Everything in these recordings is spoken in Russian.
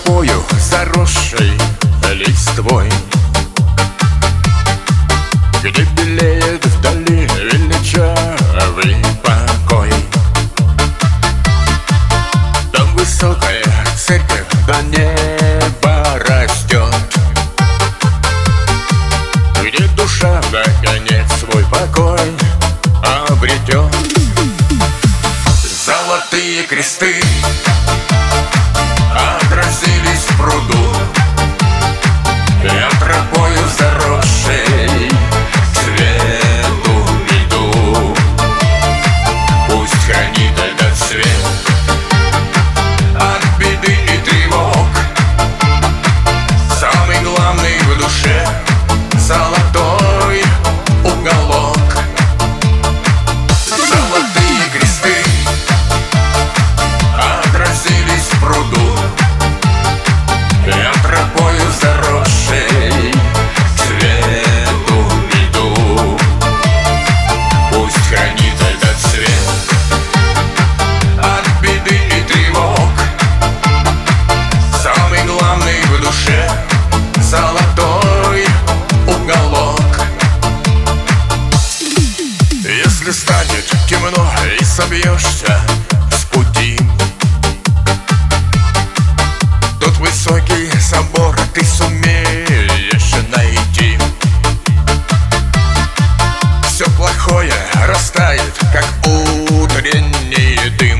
тропою, заросшей листвой, где белеет вдали величавый покой. Там высокая церковь до неба растет, где душа наконец свой покой обретет. Золотые кресты отразились в пруду, я тропою заросшей цвету иду. Пусть хранит этот свет от беды и тревог. Самый главный в душе — золотой уголок. Золотые кресты отразились в пруду, я тропою заросшей цвету иду. Пусть хранит этот свет от беды и тревог. Самый главный в душе — золотой уголок. Если станет темно и собьешься с пути, тот высокий собор ты сумеешь найти. Все плохое растает, как утренний дым,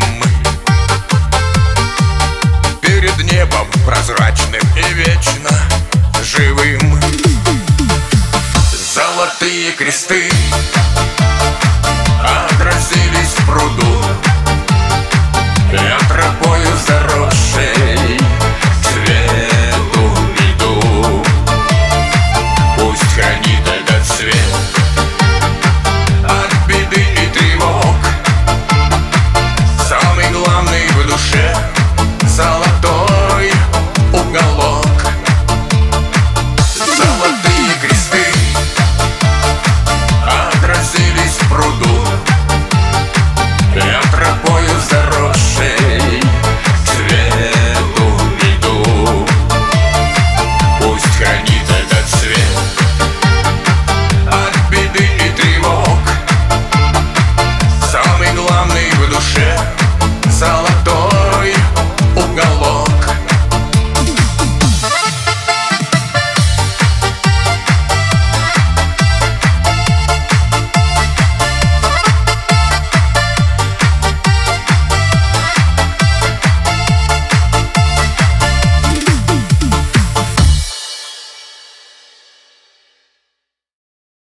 перед небом прозрачным и вечно живым. Золотые кресты